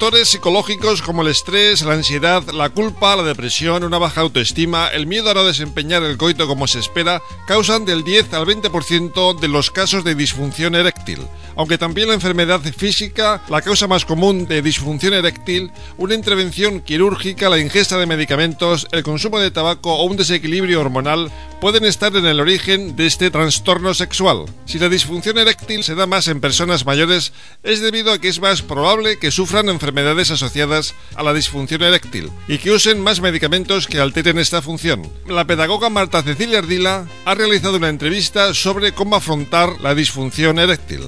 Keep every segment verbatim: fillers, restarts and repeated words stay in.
Factores psicológicos como el estrés, la ansiedad, la culpa, la depresión, una baja autoestima, el miedo a no desempeñar el coito como se espera, causan del diez al veinte por ciento de los casos de disfunción eréctil. Aunque también la enfermedad física, la causa más común de disfunción eréctil, una intervención quirúrgica, la ingesta de medicamentos, el consumo de tabaco o un desequilibrio hormonal pueden estar en el origen de este trastorno sexual. Si la disfunción eréctil se da más en personas mayores, es debido a que es más probable que sufran enfermedades asociadas a la disfunción eréctil y que usen más medicamentos que alteren esta función. La pedagoga Marta Cecilia Ardila ha realizado una entrevista sobre cómo afrontar la disfunción eréctil.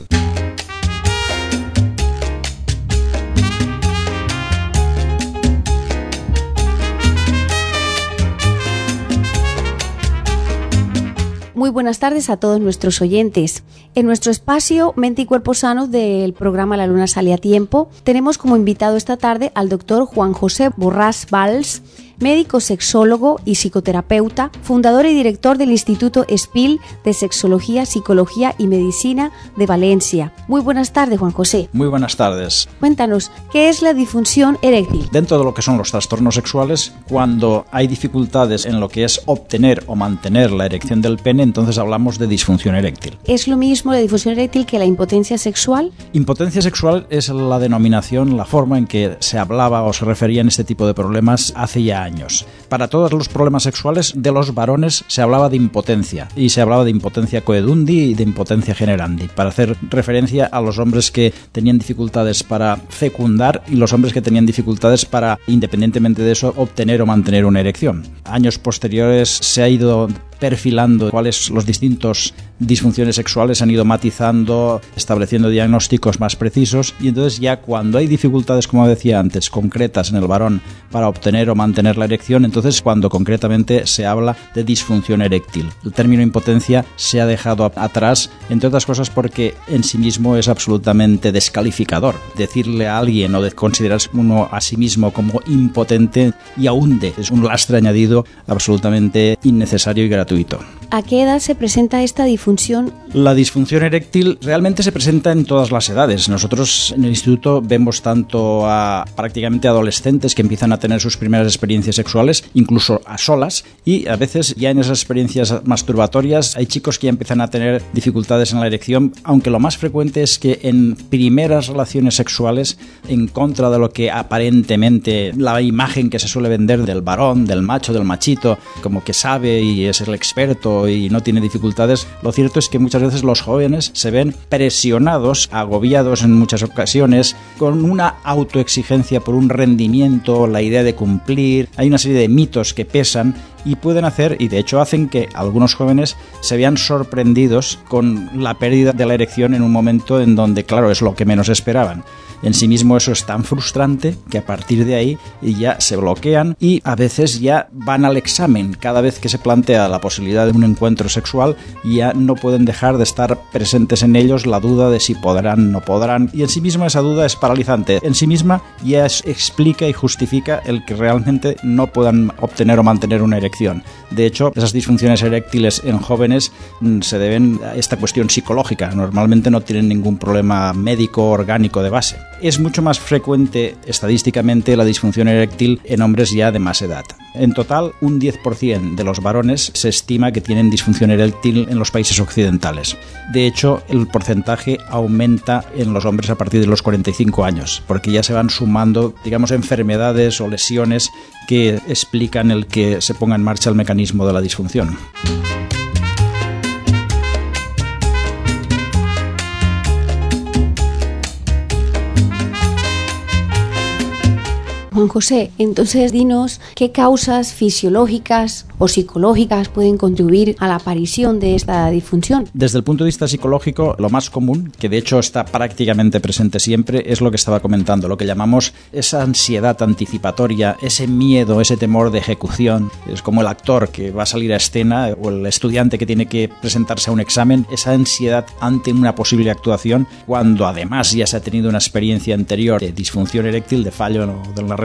Muy buenas tardes a todos nuestros oyentes. En nuestro espacio Mente y Cuerpo Sano del programa La Luna Sale a Tiempo, tenemos como invitado esta tarde al doctor Juan José Borràs Valls, médico sexólogo y psicoterapeuta, fundador y director del Instituto Espil de Sexología, Psicología y Medicina de Valencia. Muy buenas tardes, Juan José. Muy buenas tardes. Cuéntanos, ¿qué es la disfunción eréctil? Dentro de lo que son los trastornos sexuales, cuando hay dificultades en lo que es obtener o mantener la erección del pene, entonces hablamos de disfunción eréctil. ¿Es lo mismo la disfunción eréctil que la impotencia sexual? Impotencia sexual es la denominación, la forma en que se hablaba o se referían este tipo de problemas hace ya años. Para todos los problemas sexuales de los varones se hablaba de impotencia y se hablaba de impotencia coedundi y de impotencia generandi, para hacer referencia a los hombres que tenían dificultades para fecundar y los hombres que tenían dificultades para, independientemente de eso, obtener o mantener una erección. Años posteriores se ha ido perfilando cuáles los distintos disfunciones sexuales, han ido matizando, estableciendo diagnósticos más precisos, y entonces ya cuando hay dificultades, como decía antes, concretas en el varón para obtener o mantener la erección, entonces cuando concretamente se habla de disfunción eréctil. El término impotencia se ha dejado atrás, entre otras cosas porque en sí mismo es absolutamente descalificador. Decirle a alguien o de considerarse uno a sí mismo como impotente ya hunde, es un lastre añadido absolutamente innecesario y gratuito. ¿A qué edad se presenta esta disfunción? La disfunción eréctil realmente se presenta en todas las edades. Nosotros en el instituto vemos tanto a prácticamente adolescentes que empiezan a tener sus primeras experiencias sexuales, incluso a solas, y a veces ya en esas experiencias masturbatorias hay chicos que ya empiezan a tener dificultades en la erección, aunque lo más frecuente es que en primeras relaciones sexuales, en contra de lo que aparentemente la imagen que se suele vender del varón, del macho, del machito, como que sabe y es el experto y no tiene dificultades, lo cierto es que muchas veces los jóvenes se ven presionados, agobiados en muchas ocasiones, con una autoexigencia por un rendimiento, la idea de cumplir. Hay una serie de mitos que pesan y pueden hacer, y de hecho hacen, que algunos jóvenes se vean sorprendidos con la pérdida de la erección en un momento en donde, claro, es lo que menos esperaban. En sí mismo eso es tan frustrante que a partir de ahí ya se bloquean y a veces ya van al examen. Cada vez que se plantea la posibilidad de un encuentro sexual ya no pueden dejar de estar presentes en ellos la duda de si podrán o no podrán, y en sí misma esa duda es paralizante. En sí misma ya es, explica y justifica el que realmente no puedan obtener o mantener una erección. De hecho, esas disfunciones eréctiles en jóvenes mm, se deben a esta cuestión psicológica. Normalmente no tienen ningún problema médico orgánico de base. Es mucho más frecuente estadísticamente la disfunción eréctil en hombres ya de más edad. En total, un diez por ciento de los varones se estima que tienen disfunción eréctil en los países occidentales. De hecho, el porcentaje aumenta en los hombres a partir de los cuarenta y cinco años, porque ya se van sumando, digamos, enfermedades o lesiones que explican el que se ponga en marcha el mecanismo de la disfunción. Juan José, entonces dinos qué causas fisiológicas o psicológicas pueden contribuir a la aparición de esta disfunción. Desde el punto de vista psicológico, lo más común, que de hecho está prácticamente presente siempre, es lo que estaba comentando, lo que llamamos esa ansiedad anticipatoria, ese miedo, ese temor de ejecución. Es como el actor que va a salir a escena o el estudiante que tiene que presentarse a un examen, esa ansiedad ante una posible actuación, cuando además ya se ha tenido una experiencia anterior de disfunción eréctil, de fallo de la respuesta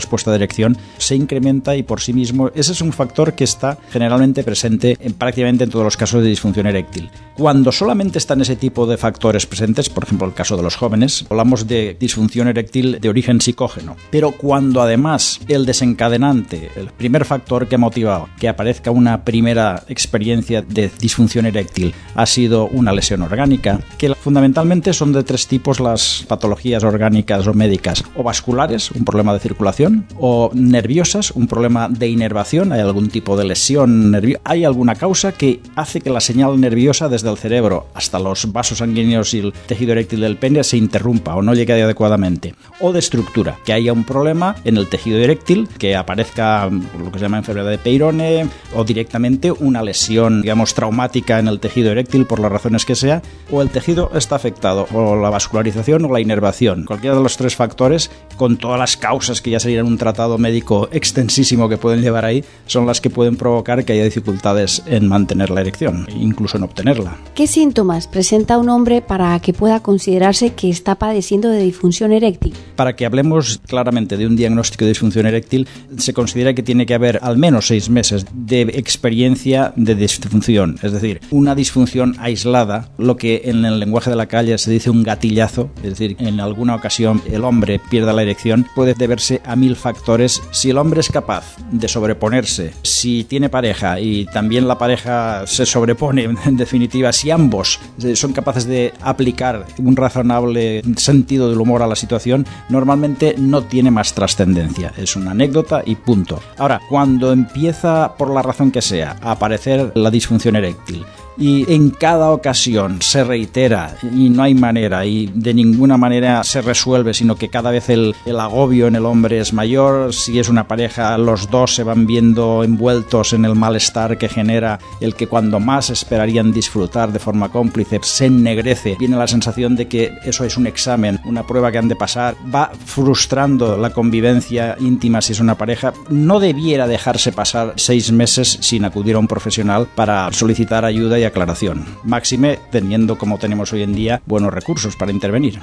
respuesta de erección se incrementa y por sí mismo ese es un factor que está generalmente presente en prácticamente en todos los casos de disfunción eréctil. Cuando solamente están ese tipo de factores presentes, por ejemplo el caso de los jóvenes, hablamos de disfunción eréctil de origen psicógeno. Pero cuando además el desencadenante, el primer factor que ha motivado que aparezca una primera experiencia de disfunción eréctil ha sido una lesión orgánica, que fundamentalmente son de tres tipos las patologías orgánicas o médicas: o vasculares, un problema de circulación, o nerviosas, un problema de inervación, hay algún tipo de lesión nerviosa, hay alguna causa que hace que la señal nerviosa desde el cerebro hasta los vasos sanguíneos y el tejido eréctil del pene se interrumpa o no llegue adecuadamente, o de estructura, que haya un problema en el tejido eréctil, que aparezca lo que se llama enfermedad de Peyronie o directamente una lesión, digamos, traumática en el tejido eréctil por las razones que sea, o el tejido está afectado, o la vascularización o la inervación. Cualquiera de los tres factores, con todas las causas que ya serían un tratado médico extensísimo que pueden llevar ahí, son las que pueden provocar que haya dificultades en mantener la erección, incluso en obtenerla. ¿Qué síntomas presenta un hombre para que pueda considerarse que está padeciendo de disfunción eréctil? Para que hablemos claramente de un diagnóstico de disfunción eréctil, se considera que tiene que haber al menos seis meses de experiencia de disfunción, es decir, una disfunción aislada, lo que en el lenguaje de la calle se dice un gatillazo, es decir, en alguna ocasión el hombre pierda la erección, puede deberse a mil factores. Si el hombre es capaz de sobreponerse, si tiene pareja y también la pareja se sobrepone, en definitiva, si ambos son capaces de aplicar un razonable sentido del humor a la situación, normalmente no tiene más trascendencia, es una anécdota y punto. Ahora, cuando empieza, por la razón que sea, a aparecer la disfunción eréctil, y en cada ocasión se reitera y no hay manera y de ninguna manera se resuelve, sino que cada vez el, el agobio en el hombre es mayor, si es una pareja los dos se van viendo envueltos en el malestar que genera el que cuando más esperarían disfrutar de forma cómplice se ennegrece, viene la sensación de que eso es un examen, una prueba que han de pasar, va frustrando la convivencia íntima si es una pareja. No debiera dejarse pasar seis meses sin acudir a un profesional para solicitar ayuda y aclaración, máxime teniendo, como tenemos hoy en día, buenos recursos para intervenir.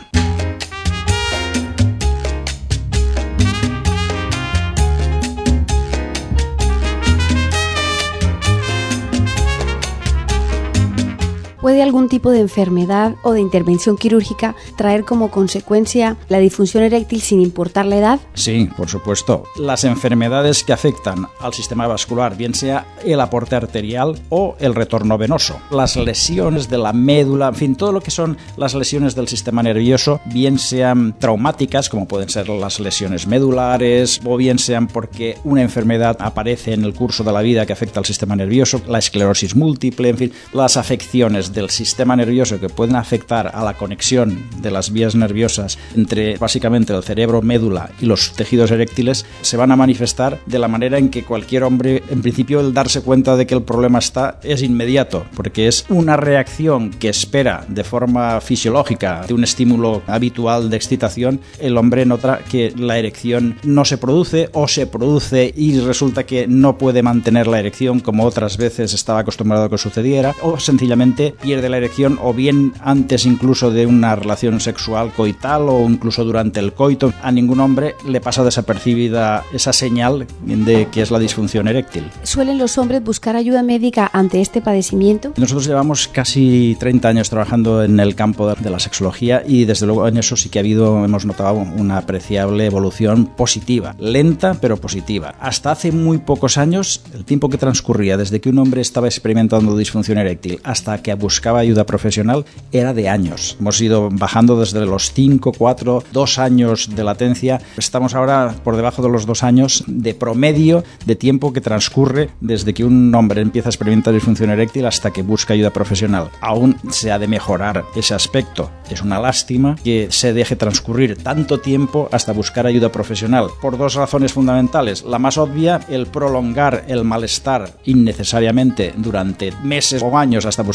¿Puede algún tipo de enfermedad o de intervención quirúrgica traer como consecuencia la disfunción eréctil sin importar la edad? Sí, por supuesto. Las enfermedades que afectan al sistema vascular, bien sea el aporte arterial o el retorno venoso, las lesiones de la médula, en fin, todo lo que son las lesiones del sistema nervioso, bien sean traumáticas, como pueden ser las lesiones medulares, o bien sean porque una enfermedad aparece en el curso de la vida que afecta al sistema nervioso, la esclerosis múltiple, en fin, las afecciones del sistema nervioso que pueden afectar a la conexión de las vías nerviosas entre básicamente el cerebro, médula y los tejidos eréctiles, se van a manifestar de la manera en que cualquier hombre, en principio, el darse cuenta de que el problema está es inmediato, porque es una reacción que espera de forma fisiológica de un estímulo habitual de excitación. El hombre nota que la erección no se produce o se produce y resulta que no puede mantener la erección como otras veces estaba acostumbrado a que sucediera, o sencillamente pierde la erección, o bien antes incluso de una relación sexual coital o incluso durante el coito. A ningún hombre le pasa desapercibida esa señal de que es la disfunción eréctil. ¿Suelen los hombres buscar ayuda médica ante este padecimiento? Nosotros llevamos casi treinta años trabajando en el campo de la sexología y desde luego en eso sí que ha habido, hemos notado una apreciable evolución positiva, lenta pero positiva. Hasta hace muy pocos años, el tiempo que transcurría desde que un hombre estaba experimentando disfunción eréctil hasta que buscaba ayuda profesional era de años. Hemos ido bajando desde los cinco, cuatro, dos años de latencia. Estamos ahora por debajo de los dos años de promedio de tiempo que transcurre desde que un hombre empieza a experimentar disfunción eréctil hasta que busca ayuda profesional. Aún se ha de mejorar ese aspecto. Es una lástima que se deje transcurrir tanto tiempo hasta buscar ayuda profesional, por dos razones fundamentales. La más obvia, el prolongar el malestar innecesariamente durante meses o años hasta buscar ayuda,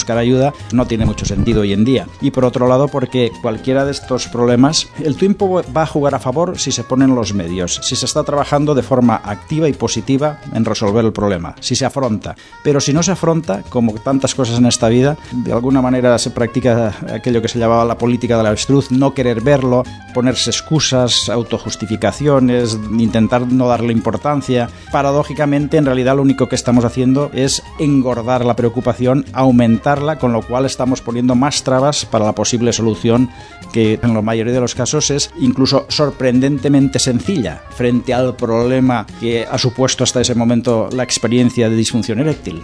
vida no tiene mucho sentido hoy en día. Y por otro lado, porque cualquiera de estos problemas, el tiempo va a jugar a favor si se ponen los medios, si se está trabajando de forma activa y positiva en resolver el problema, si se afronta. Pero si no se afronta, como tantas cosas en esta vida, de alguna manera se practica aquello que se llamaba la política del avestruz, no querer verlo, ponerse excusas, autojustificaciones, intentar no darle importancia. Paradójicamente, en realidad lo único que estamos haciendo es engordar la preocupación, aumentarla, con lo cual estamos poniendo más trabas para la posible solución, que en la mayoría de los casos es incluso sorprendentemente sencilla frente al problema que ha supuesto hasta ese momento la experiencia de disfunción eréctil.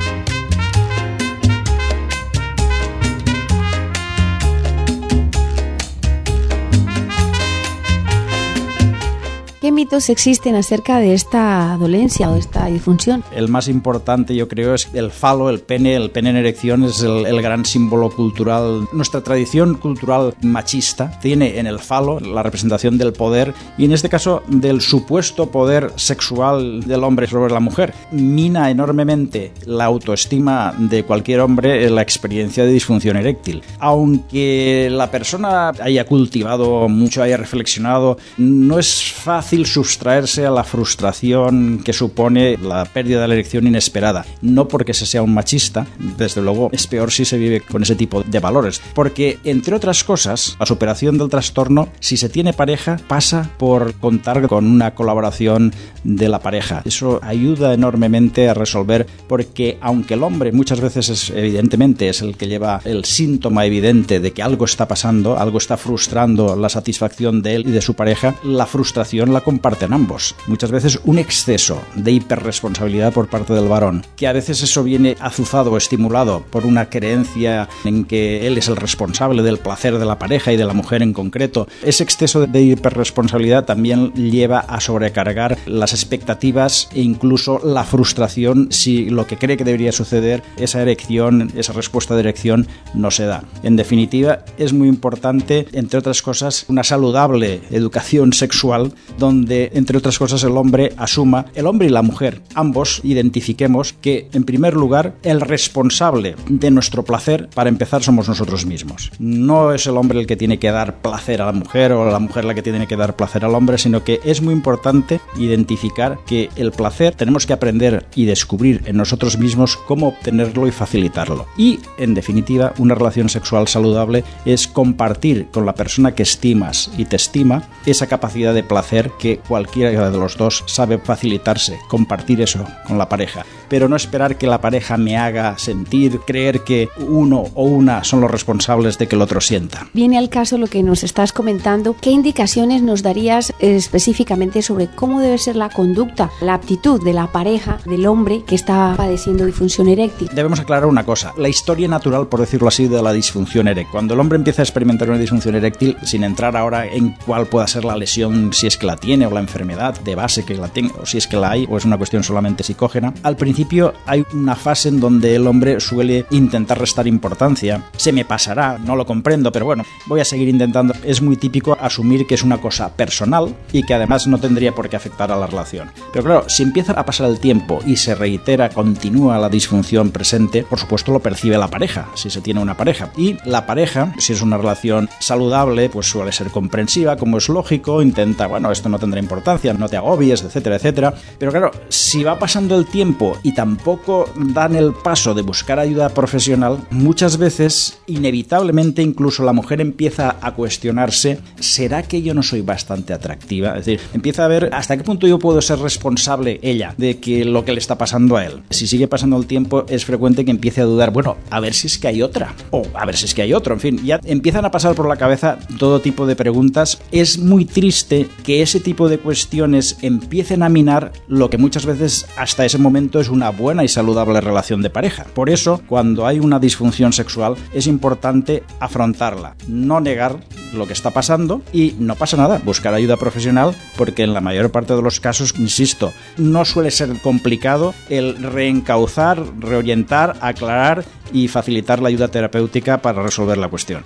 ¿Qué mitos existen acerca de esta dolencia o de esta disfunción? El más importante, yo creo, es el falo, el pene. El pene en erección es el, el gran símbolo cultural. Nuestra tradición cultural machista tiene en el falo la representación del poder, y en este caso del supuesto poder sexual del hombre sobre la mujer. Mina enormemente la autoestima de cualquier hombre en la experiencia de disfunción eréctil. Aunque la persona haya cultivado mucho, haya reflexionado, no es fácil sustraerse a la frustración que supone la pérdida de la erección inesperada. No porque se sea un machista, desde luego es peor si se vive con ese tipo de valores, porque entre otras cosas, la superación del trastorno, si se tiene pareja, pasa por contar con una colaboración de la pareja. Eso ayuda enormemente a resolver, porque aunque el hombre muchas veces es, evidentemente es el que lleva el síntoma evidente de que algo está pasando, algo está frustrando la satisfacción de él y de su pareja, la frustración la comparten ambos. Muchas veces un exceso de hiperresponsabilidad por parte del varón, que a veces eso viene azuzado o estimulado por una creencia en que él es el responsable del placer de la pareja y de la mujer en concreto. Ese exceso de hiperresponsabilidad también lleva a sobrecargar las expectativas e incluso la frustración si lo que cree que debería suceder, esa erección, esa respuesta de erección, no se da. En definitiva, es muy importante, entre otras cosas, una saludable educación sexual donde, entre otras cosas, el hombre asuma, el hombre y la mujer, ambos identifiquemos que, en primer lugar, el responsable de nuestro placer, para empezar, somos nosotros mismos. No es el hombre el que tiene que dar placer a la mujer o la mujer la que tiene que dar placer al hombre, sino que es muy importante identificar que el placer tenemos que aprender y descubrir en nosotros mismos cómo obtenerlo y facilitarlo. Y, en definitiva, una relación sexual saludable es compartir con la persona que estimas y te estima esa capacidad de placer que cualquiera de los dos sabe facilitarse, compartir eso con la pareja, pero no esperar que la pareja me haga sentir, creer que uno o una son los responsables de que el otro sienta. Viene al caso lo que nos estás comentando. ¿Qué indicaciones nos darías eh, específicamente sobre cómo debe ser la conducta, la aptitud de la pareja, del hombre que está padeciendo disfunción eréctil? Debemos aclarar una cosa, la historia natural, por decirlo así, de la disfunción eréctil. Cuando el hombre empieza a experimentar una disfunción eréctil, sin entrar ahora en cuál pueda ser la lesión, si es que la tiene, o la enfermedad de base que la tiene, o si es que la hay, o es una cuestión solamente psicógena, al principio hay una fase en donde el hombre suele intentar restar importancia. Se me pasará, no lo comprendo, pero bueno, voy a seguir intentando. Es muy típico asumir que es una cosa personal y que además no tendría por qué afectar a la relación. Pero claro, si empieza a pasar el tiempo y se reitera, continúa la disfunción presente, por supuesto lo percibe la pareja, si se tiene una pareja. Y la pareja, si es una relación saludable, pues suele ser comprensiva, como es lógico, intenta, bueno, esto no tendrá importancia, no te agobies, etcétera, etcétera. Pero claro, si va pasando el tiempo y tampoco dan el paso de buscar ayuda profesional, muchas veces, inevitablemente, incluso la mujer empieza a cuestionarse, ¿será que yo no soy bastante atractiva? Es decir, empieza a ver hasta qué punto yo puedo ser responsable, ella, de que lo que le está pasando a él. Si sigue pasando el tiempo, es frecuente que empiece a dudar, bueno, a ver si es que hay otra, o a ver si es que hay otro, en fin, ya empiezan a pasar por la cabeza todo tipo de preguntas. Es muy triste que ese tipo de cuestiones empiecen a minar lo que muchas veces hasta ese momento es una buena y saludable relación de pareja. Por eso, cuando hay una disfunción sexual, es importante afrontarla, no negar lo que está pasando y no pasa nada, buscar ayuda profesional, porque en la mayor parte de los casos, insisto, no suele ser complicado el reencauzar, reorientar, aclarar y facilitar la ayuda terapéutica para resolver la cuestión.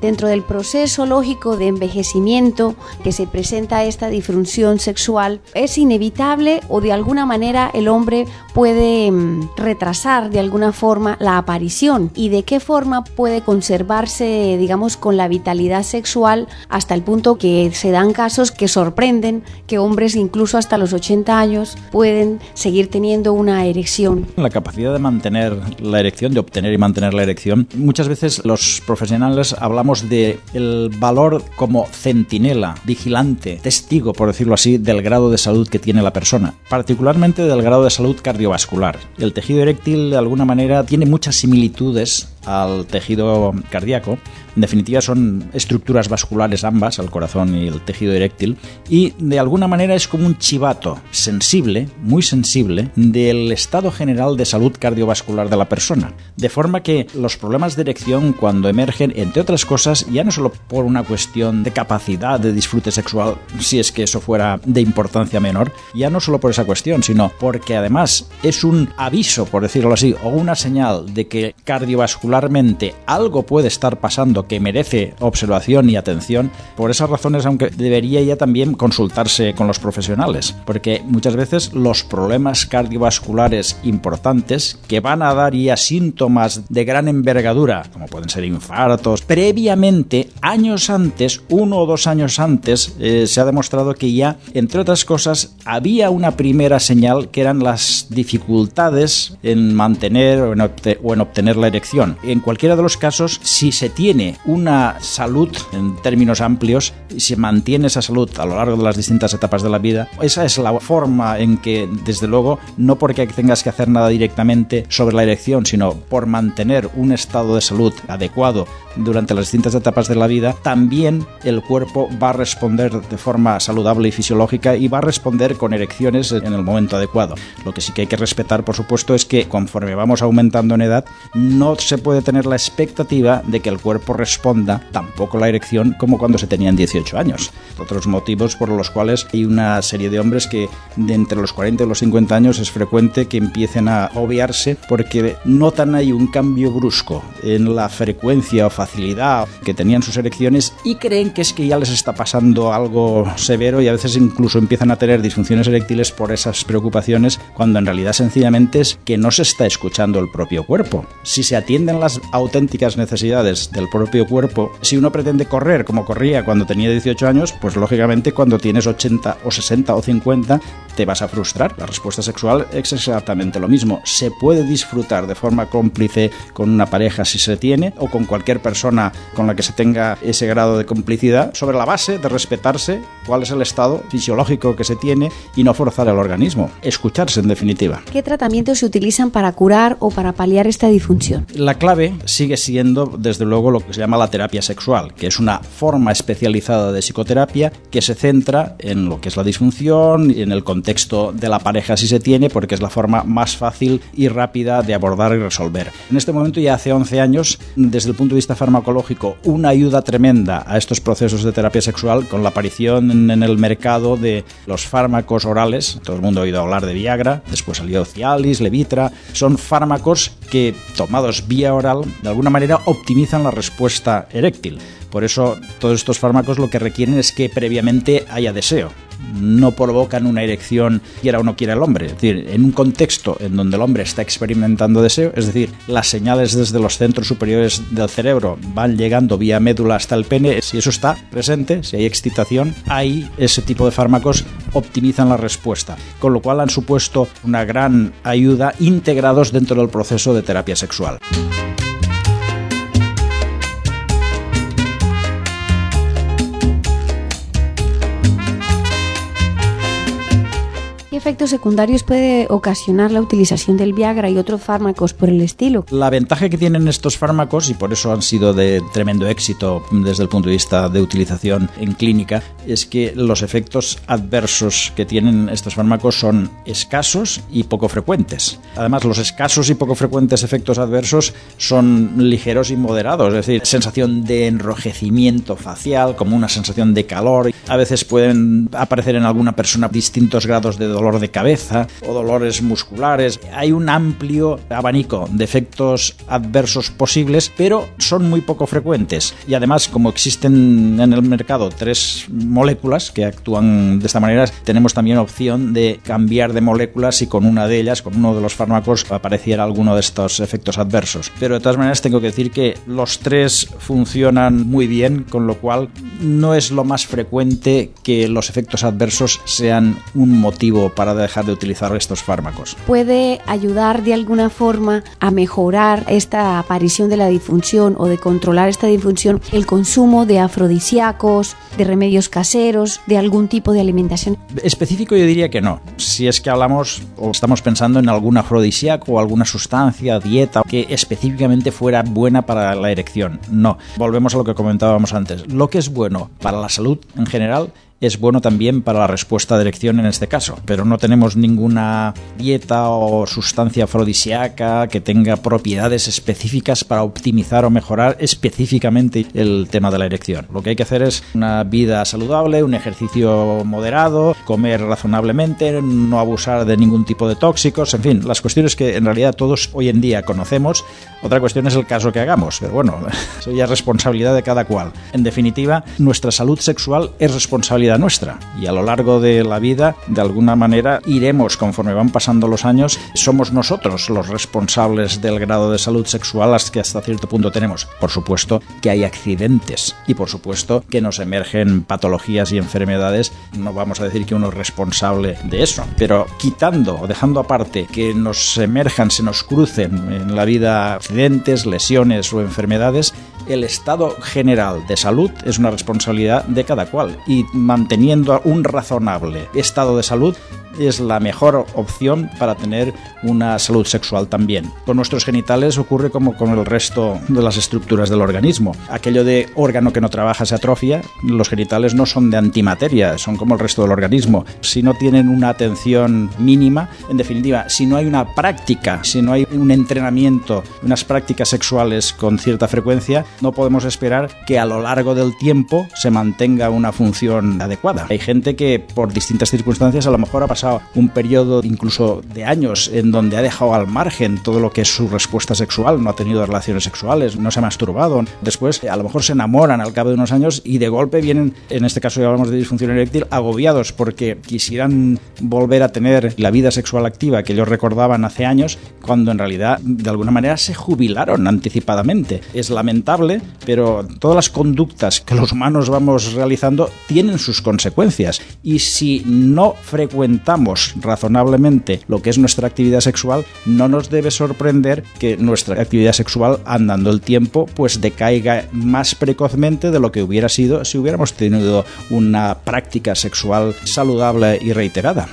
Dentro del proceso lógico de envejecimiento que se presenta esta disfunción sexual, es inevitable o de alguna manera el hombre puede mm, retrasar de alguna forma la aparición, y de qué forma puede conservarse, digamos, con la vitalidad sexual hasta el punto que se dan casos que sorprenden, que hombres incluso hasta los ochenta años pueden seguir teniendo una erección. La capacidad de mantener la erección, de obtener y mantener la erección, muchas veces los profesionales hablamos de el valor como centinela, vigilante, testigo, por decirlo así, del grado de salud que tiene la persona, particularmente del grado de salud cardiovascular. El tejido eréctil, de alguna manera, tiene muchas similitudes al tejido cardíaco. En definitiva, son estructuras vasculares ambas, el corazón y el tejido eréctil, y de alguna manera es como un chivato sensible, muy sensible, del estado general de salud cardiovascular de la persona. De forma que los problemas de erección, cuando emergen, entre otras cosas, ya no solo por una cuestión de capacidad de disfrute sexual, si es que eso fuera de importancia menor, ya no solo por esa cuestión, sino porque además es un aviso, por decirlo así, o una señal de que cardiovascularmente algo puede estar pasando que merece observación y atención. Por esas razones, aunque debería ya también consultarse con los profesionales, porque muchas veces los problemas cardiovasculares importantes que van a dar ya síntomas de gran envergadura, como pueden ser infartos, previamente, años antes, uno o dos años antes, eh, se ha demostrado que ya, entre otras cosas, había una primera señal que eran las dificultades en mantener o en, obte- o en obtener la erección. En cualquiera de los casos, si se tiene una salud en términos amplios y se mantiene esa salud a lo largo de las distintas etapas de la vida, esa es la forma en que, desde luego, no porque tengas que hacer nada directamente sobre la erección, sino por mantener un estado de salud adecuado durante las distintas etapas de la vida, también el cuerpo va a responder de forma saludable y fisiológica y va a responder con erecciones en el momento adecuado. Lo que sí que hay que respetar, por supuesto, es que conforme vamos aumentando en edad, no se puede tener la expectativa de que el cuerpo responda tampoco la erección como cuando se tenían dieciocho años. Otros motivos por los cuales hay una serie de hombres que de entre los cuarenta y los cincuenta años es frecuente que empiecen a obviarse porque notan ahí un cambio brusco en la frecuencia o facilidad que tenían sus erecciones y creen que es que ya les está pasando algo severo, y a veces incluso empiezan a tener disfunciones eréctiles por esas preocupaciones, cuando en realidad sencillamente es que no se está escuchando el propio cuerpo. Si se atienden las auténticas necesidades del propio cuerpo, si uno pretende correr como corría cuando tenía dieciocho años, pues lógicamente cuando tienes ochenta o sesenta o cincuenta te vas a frustrar. La respuesta sexual es exactamente lo mismo. Se puede disfrutar de forma cómplice con una pareja si se tiene, o con cualquier persona con la que se tenga ese grado de complicidad, sobre la base de respetarse cuál es el estado fisiológico que se tiene y no forzar el organismo. Escucharse, en definitiva. ¿Qué tratamientos se utilizan para curar o para paliar esta disfunción? La clave sigue siendo, desde luego, lo que se llama la terapia sexual, que es una forma especializada de psicoterapia que se centra en lo que es la disfunción y en el contexto de la pareja si se tiene, porque es la forma más fácil y rápida de abordar y resolver. En este momento, ya hace once años, desde el punto de vista farmacológico, una ayuda tremenda a estos procesos de terapia sexual con la aparición en el mercado de los fármacos orales. Todo el mundo ha oído hablar de Viagra, después salió Cialis, Levitra. Son fármacos que, tomados vía oral, de alguna manera optimizan la respuesta eréctil. Por eso, todos estos fármacos lo que requieren es que previamente haya deseo. No provocan una erección quiera o no quiera el hombre. Es decir, en un contexto en donde el hombre está experimentando deseo, es decir, las señales desde los centros superiores del cerebro van llegando vía médula hasta el pene, si eso está presente, si hay excitación, ahí ese tipo de fármacos optimizan la respuesta, con lo cual han supuesto una gran ayuda integrados dentro del proceso de terapia sexual. ¿Qué efectos secundarios puede ocasionar la utilización del Viagra y otros fármacos por el estilo? La ventaja que tienen estos fármacos, y por eso han sido de tremendo éxito desde el punto de vista de utilización en clínica, es que los efectos adversos que tienen estos fármacos son escasos y poco frecuentes. Además, los escasos y poco frecuentes efectos adversos son ligeros y moderados, es decir, sensación de enrojecimiento facial, como una sensación de calor. A veces pueden aparecer en alguna persona distintos grados de dolor dolor de cabeza o dolores musculares. Hay un amplio abanico de efectos adversos posibles, pero son muy poco frecuentes. Y además, como existen en el mercado tres moléculas que actúan de esta manera, tenemos también opción de cambiar de moléculas y con una de ellas, con uno de los fármacos, apareciera alguno de estos efectos adversos. Pero de todas maneras tengo que decir que los tres funcionan muy bien, con lo cual no es lo más frecuente que los efectos adversos sean un motivo para dejar de utilizar estos fármacos. ¿Puede ayudar de alguna forma a mejorar esta aparición de la disfunción o de controlar esta disfunción el consumo de afrodisíacos, de remedios caseros, de algún tipo de alimentación? Específico yo diría que no. Si es que hablamos o estamos pensando en algún afrodisíaco o alguna sustancia, dieta que específicamente fuera buena para la erección. No. Volvemos a lo que comentábamos antes. Lo que es bueno para la salud en general es bueno también para la respuesta de erección en este caso, pero no tenemos ninguna dieta o sustancia afrodisíaca que tenga propiedades específicas para optimizar o mejorar específicamente el tema de la erección. Lo que hay que hacer es una vida saludable, un ejercicio moderado, comer razonablemente, no abusar de ningún tipo de tóxicos, en fin, las cuestiones que en realidad todos hoy en día conocemos. Otra cuestión es el caso que hagamos, pero bueno, eso ya es responsabilidad de cada cual. En definitiva, nuestra salud sexual es responsabilidad nuestra y a lo largo de la vida, de alguna manera, iremos, conforme van pasando los años, somos nosotros los responsables del grado de salud sexual que hasta cierto punto tenemos. Por supuesto que hay accidentes y por supuesto que nos emergen patologías y enfermedades. No vamos a decir que uno es responsable de eso, pero quitando o dejando aparte que nos emerjan, se nos crucen en la vida accidentes, lesiones o enfermedades, el estado general de salud es una responsabilidad de cada cual y manteniendo un razonable estado de salud es la mejor opción para tener una salud sexual también. Con nuestros genitales ocurre como con el resto de las estructuras del organismo. Aquello de órgano que no trabaja se atrofia, los genitales no son de antimateria, son como el resto del organismo. Si no tienen una atención mínima, en definitiva, si no hay una práctica, si no hay un entrenamiento, unas prácticas sexuales con cierta frecuencia, no podemos esperar que a lo largo del tiempo se mantenga una función adecuada. Hay gente que por distintas circunstancias a lo mejor ha pasado un periodo incluso de años en donde ha dejado al margen todo lo que es su respuesta sexual, no ha tenido relaciones sexuales, no se ha masturbado. Después a lo mejor se enamoran al cabo de unos años y de golpe vienen, en este caso ya hablamos de disfunción eréctil, agobiados porque quisieran volver a tener la vida sexual activa que ellos recordaban hace años, cuando en realidad de alguna manera se jubilaron anticipadamente. Es lamentable, pero todas las conductas que los humanos vamos realizando tienen sus consecuencias y si no frecuentamos razonablemente lo que es nuestra actividad sexual, no nos debe sorprender que nuestra actividad sexual, andando el tiempo, pues decaiga más precozmente de lo que hubiera sido si hubiéramos tenido una práctica sexual saludable y reiterada.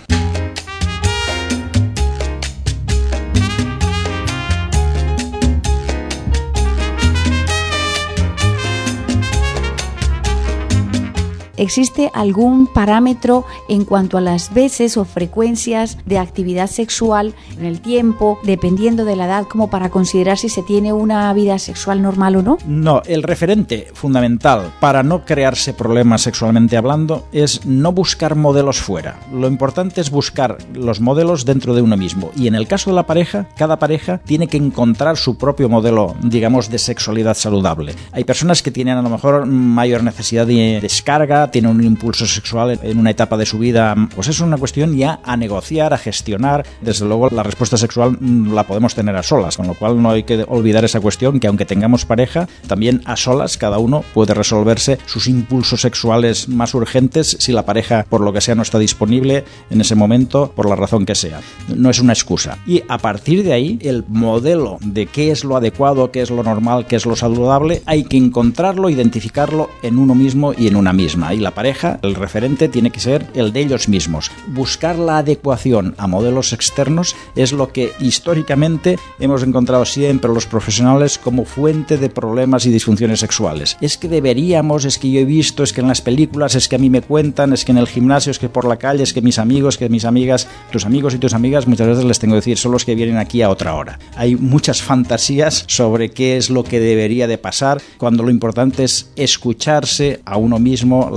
¿Existe algún parámetro en cuanto a las veces o frecuencias de actividad sexual en el tiempo, dependiendo de la edad, como para considerar si se tiene una vida sexual normal o no? No, el referente fundamental para no crearse problemas sexualmente hablando es no buscar modelos fuera. Lo importante es buscar los modelos dentro de uno mismo. Y en el caso de la pareja, cada pareja tiene que encontrar su propio modelo, digamos, de sexualidad saludable. Hay personas que tienen a lo mejor mayor necesidad de descarga, tiene un impulso sexual en una etapa de su vida, pues es una cuestión ya a negociar, a gestionar. Desde luego la respuesta sexual la podemos tener a solas, con lo cual no hay que olvidar esa cuestión, que aunque tengamos pareja, también a solas cada uno puede resolverse sus impulsos sexuales más urgentes si la pareja por lo que sea no está disponible en ese momento, por la razón que sea. No es una excusa. Y a partir de ahí, el modelo de qué es lo adecuado, qué es lo normal, qué es lo saludable, hay que encontrarlo, identificarlo en uno mismo y en una misma. Y la pareja, el referente tiene que ser el de ellos mismos. Buscar la adecuación a modelos externos es lo que históricamente hemos encontrado siempre los profesionales como fuente de problemas y disfunciones sexuales. Es que deberíamos, es que yo he visto, es que en las películas, es que a mí me cuentan, es que en el gimnasio, es que por la calle, es que mis amigos, que mis amigas, tus amigos y tus amigas, muchas veces les tengo que decir, son los que vienen aquí a otra hora. Hay muchas fantasías sobre qué es lo que debería de pasar, cuando lo importante es escucharse a uno mismo, la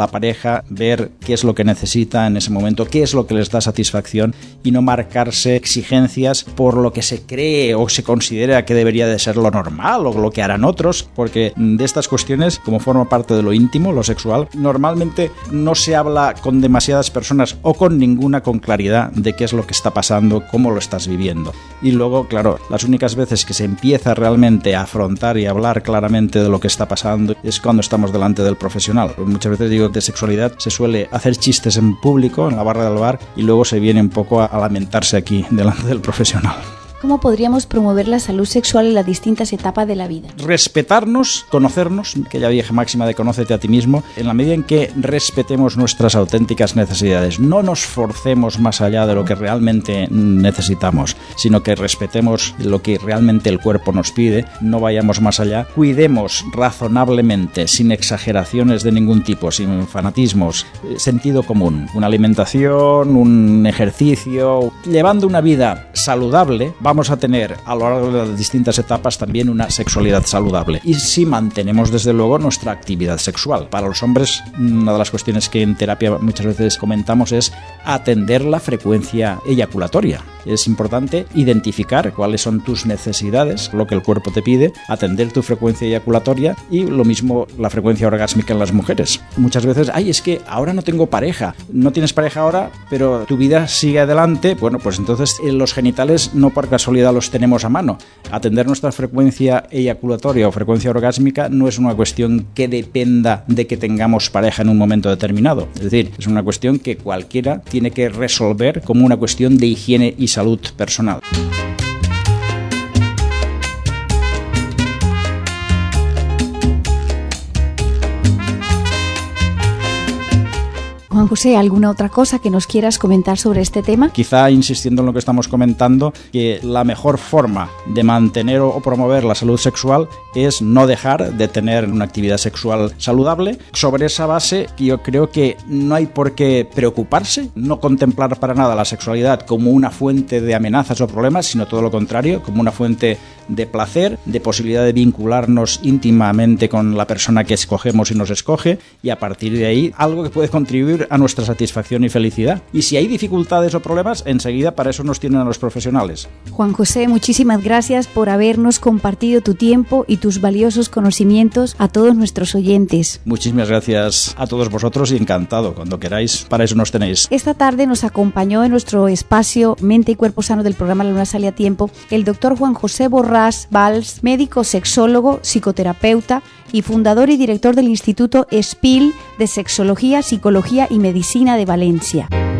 la pareja, ver qué es lo que necesita en ese momento, qué es lo que les da satisfacción y no marcarse exigencias por lo que se cree o se considera que debería de ser lo normal o lo que harán otros, porque de estas cuestiones, como forma parte de lo íntimo, lo sexual, normalmente no se habla con demasiadas personas o con ninguna con claridad de qué es lo que está pasando, cómo lo estás viviendo. Y luego, claro, las únicas veces que se empieza realmente a afrontar y a hablar claramente de lo que está pasando es cuando estamos delante del profesional. Muchas veces digo que de sexualidad se suele hacer chistes en público, en la barra del bar, y luego se viene un poco a, a lamentarse aquí delante del profesional. ¿Cómo podríamos promover la salud sexual en las distintas etapas de la vida? Respetarnos, conocernos, aquella vieja máxima de conócete a ti mismo, en la medida en que respetemos nuestras auténticas necesidades. No nos forcemos más allá de lo que realmente necesitamos, sino que respetemos lo que realmente el cuerpo nos pide, no vayamos más allá, cuidemos razonablemente, sin exageraciones de ningún tipo, sin fanatismos, sentido común, una alimentación, un ejercicio, llevando una vida saludable. Vamos a tener a lo largo de las distintas etapas también una sexualidad saludable. Y si mantenemos desde luego nuestra actividad sexual. Para los hombres, una de las cuestiones que en terapia muchas veces comentamos es atender la frecuencia eyaculatoria. Es importante identificar cuáles son tus necesidades, lo que el cuerpo te pide, atender tu frecuencia eyaculatoria y lo mismo la frecuencia orgásmica en las mujeres. Muchas veces, ay, es que ahora no tengo pareja. No tienes pareja ahora, pero tu vida sigue adelante. Bueno, pues entonces los genitales no por casualidad los tenemos a mano. Atender nuestra frecuencia eyaculatoria o frecuencia orgásmica no es una cuestión que dependa de que tengamos pareja en un momento determinado. Es decir, es una cuestión que cualquiera tiene que resolver como una cuestión de higiene y salud personal. Juan José, ¿alguna otra cosa que nos quieras comentar sobre este tema? Quizá insistiendo en lo que estamos comentando, que la mejor forma de mantener o promover la salud sexual es no dejar de tener una actividad sexual saludable. Sobre esa base, yo creo que no hay por qué preocuparse, no contemplar para nada la sexualidad como una fuente de amenazas o problemas, sino todo lo contrario, como una fuente de placer, de posibilidad de vincularnos íntimamente con la persona que escogemos y nos escoge, y a partir de ahí algo que puede contribuir a nuestra satisfacción y felicidad. Y si hay dificultades o problemas, enseguida para eso nos tienen a los profesionales. Juan José, muchísimas gracias por habernos compartido tu tiempo y tus valiosos conocimientos a todos nuestros oyentes. Muchísimas gracias a todos vosotros y encantado, cuando queráis, para eso nos tenéis. Esta tarde nos acompañó en nuestro espacio Mente y Cuerpo Sano del programa La Luna Sale a Tiempo el doctor Juan José Borrás Valls, médico sexólogo, psicoterapeuta y fundador y director del Instituto ESPIL de Sexología, Psicología y Medicina de Valencia.